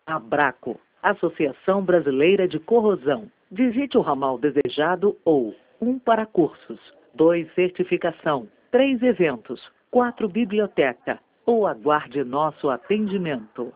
Abraco, Associação Brasileira de Corrosão. Visite o ramal desejado ou 1 para cursos, 2 certificação, 3 eventos, 4 biblioteca ou aguarde nosso atendimento.